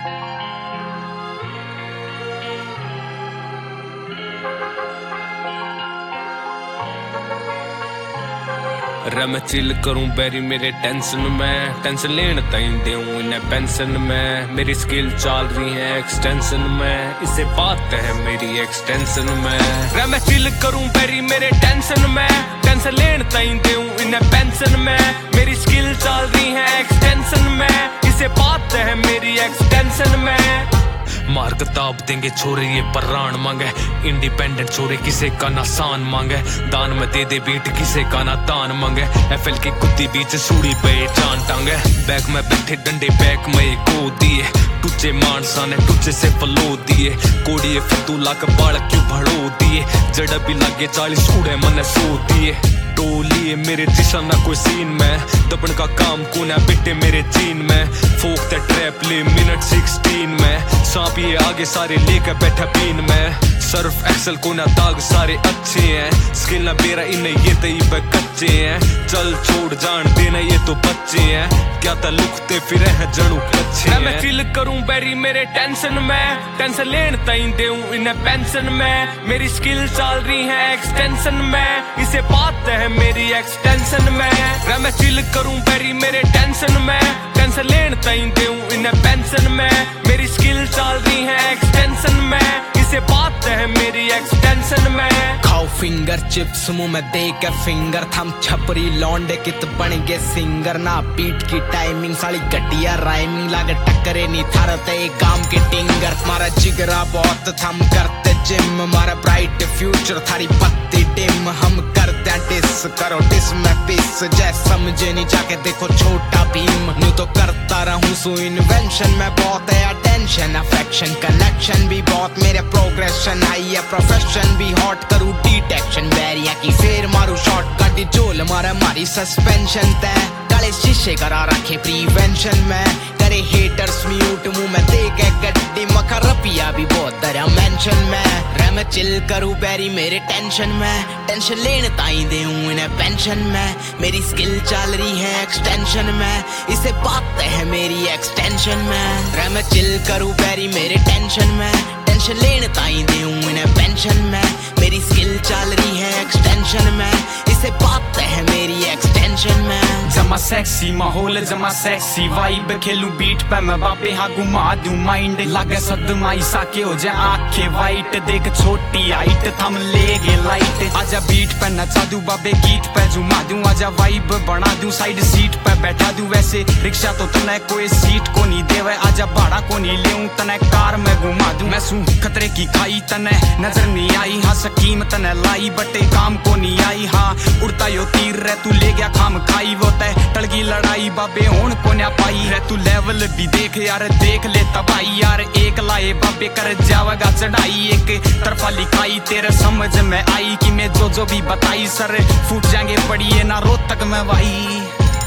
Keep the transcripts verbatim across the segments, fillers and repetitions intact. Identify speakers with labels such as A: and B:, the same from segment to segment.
A: रे मैं चिल करूं बैरी मेरे टेंशन में, टेंशन लेने ताई देऊं इन्हें पेंशन में। मेरी स्किल चल रही है एक्सटेंशन में, इससे बात है मेरी एक्सटेंशन में। रे मैं चिल करूं बैरी मेरे टेंशन में, टेंशन लेने ताई देऊं इन्हें पेंशन में। मेरी स्किल चल रही है एक्सटेंशन में, इससे बात है मेरी एक्सटेंशन में। मार किताब देंगे छोरे ये प्राण मांगे, इंडिपेंडेंट छोरे किसे का ना सान मांगे। दान में दे दे बीट किसे का ना तान मांगे, एफएल की कुत्ती बीच सूड़ी पे जान टांगे। बैग में बैठे डंडे बैग में को दिए, टुच्चे मानसा ने टुच्चे से फलो दिए। कोड़िए फतू लाक बाल क्यों भड़ो दिए, जड़ भी लागे चालीस उड़े मन सो दिए। टोलिए मेरे दिशा ना कोई सीन में, दबन का काम कोना बिटे मेरे चीन में। फोक ते ट्रैप ले मिनट सिक्सटीन में, सांप ये आगे सारे लेकर बैठा पीन में। सर्फ एक्सल कोना दाग सारे अच्छे हैं, स्किल ना बेरा इन्हें ये तई पे कच्चे हैं। चल छोड़ जान देना ये तो बच्चे हैं, क्या तलुकते फिर है जड़ू कच्चे हैं। मैं चिल करूं बैरी मेरे टेंशन में, टेंशन लेन तई देऊं इन्हें पेंशन में। मेरी स्किल चल रही है एक्सटेंशन में, इसे बात है मेरी एक्सटेंशन में। मैं चिल करूं बैरी मेरे टेंशन में, टेंशन लेन तई देऊं इन्हें पेंशन में। मेरी स्किल चल रही है एक्सटेंशन में, इसे बात है मेरी एक्सटेंशन में।
B: खाओ फिंगर चिप्स मुंह में दे के फिंगर, थम छपरी लौंडे कित बन गए सिंगर। ना बीट की टाइमिंग साली घटिया राइमिंग, लागे टक्करे नहीं थारते गांव के टिंगर। मारा जिगरा बहुत थम करते जिम, मारा ब्राइट फ्यूचर थारी पत्ती डिम। हम करते डिस करो डिस में पिस, जै समझे नहीं जाके देखो छोटा भीम। न्यू तो करता रहूं सो इन्वेंशन में बहुत है अटेंशन, अफेक्शन कनेक्शन भी बहुत मेरे प्रोग्रेशन। आई है प्रोफेशन भी हॉट करूं डिटेक्शन, बैरिया की फेर मारू शॉर्ट गाड़ी चोल मारा मारी सस्पेंशन तय। काले शीशे करा रखे प्रिवेंशन में, करे हेटर्स म्यूट मुंह में दे के गड्डी। मखा रपिया भी बहुत दरा मेंशन में, रे मैं चिल करूं बैरी मेरे टेंशन में। टेंशन लेने ताई देऊं इन्हें पेंशन में। मेरी स्किल चल रही है एक्सटेंशन में, इसे बात है मेरी एक्सटेंशन में। रे मैं चिल करूं बैरी मेरे टेंशन में, टेंशन लेने ताई देऊं इन्हें पेंशन में। मेरी स्किल चल रही है एक्सटेंशन में, इसे बात है मेरी एक्सटेंशन में।
C: जमा सेक्सी माहौल जमा सेक्सी वाइब, खेलूं बीट पे मैं बापे हाँ घुमा दूं माइंड। लागे सदमाई साके हो जाए आंखें वाइट, देख छोटी हाइट थम लेगे लाइट। आजा बीट पे नचा दूं बाबे गीत पे जुमा दूं, आजा वाइब बना दूं साइड सीट पे बैठा दूं। वैसे रिक्शा तो तने कोई सीट को नहीं देवे, आजा भाड़ा को नहीं लेऊं तने कार में घुमा दूं। मैं सूं खतरे की खाई तने नजर नहीं आई, हाँ स्कीम तने लाई बटे काम को नहीं आई। हाँ उड़ता यो तीर रे तू ले गया खाम खाई, वो तय टलगी लड़ाई बाबे होन को ना पाई रे। तू लेवल भी देख यार देख ले तबाई यार, एक लाए बाबे कर जावेगा चढ़ाई। एक तरफा लिखाई तेरे समझ में आई, कि मैं जो जो भी बताई सर फूट जाएंगे पड़िए ना रो तक मैं भाई।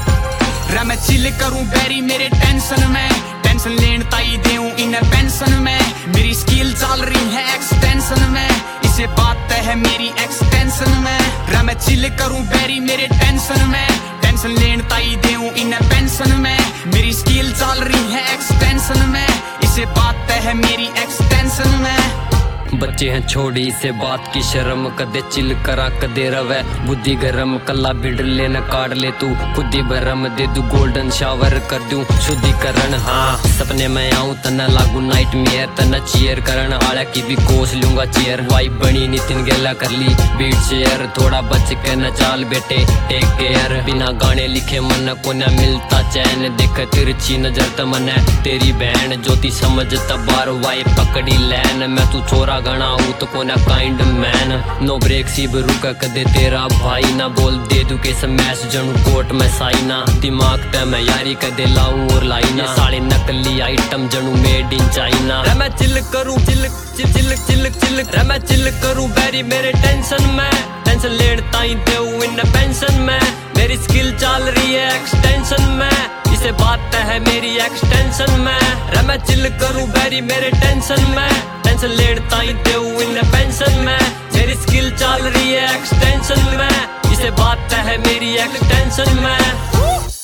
C: रे मैं चिल करूं बैरी मेरे टेंशन में, टेंशन लेन ताई देऊं इन्हें पेंशन में। मेरी स्किल चल रही है एक्सटेंशन में, इसे बात है मेरी एक्सटेंशन में। रे मैं चिल करूं बैरी मेरे टेंशन में, टेंशन लेन ताई देऊं इन्हें पेंशन में। मेरी स्किल चल रही है एक्सटेंशन में, इसे बात है मेरी एक्सटेंशन में।
D: बच्चे हैं छोड़ी से बात की शर्म, कदे चिल करा कदे रवे बुद्धि गरम। कला भिड़ लेना काट ले तू खुद ही भरम, दे दू गोल्डन शावर कर दूं शुद्धिकरण। हाँ सपने में आऊं तना लागू नाइट मेयर, तना चीयर करण आला की भी कोस लूंगा चेयर। वाइब बनी नितिन गेला कर ली बीट शेयर, थोड़ा बच के न चाल बेटे टेक केयर। बिना गाने लिखे मन को न मिलता चैन, देख तिरछी नजर तमने तेरी बहन। ज्योति समझ तबार वाइब पकड़ी लैन, मैं तू छोरा गणा हूँ तो कोना काइंड मैन। नो ब्रेक सी रुका कदे तेरा भाई ना, बोल दे दू के स्मैश जनू कोट में साइना। दिमाग पे मैं यारी कदे लाऊं और लाइना, साले नकली आइटम जनू मेड इन चाइना। रे मैं चिल करूं chill chill chill chill chill, रे मैं चिल करूं बैरी मेरे टेंशन में। टेंशन लेन ताई देऊं इन पेंशन में। मेरी स्किल चल रही है एक्सटेंशन में, इसे बात है मेरी एक्सटेंशन में। रे मैं चिल करूं बैरी मेरे टेंशन में, टेंशन लेन ताई देऊं इन पेंशन में। मेरी स्किल चल रही है एक्सटेंशन में, इसे बात है मेरी एक्सटेंशन में।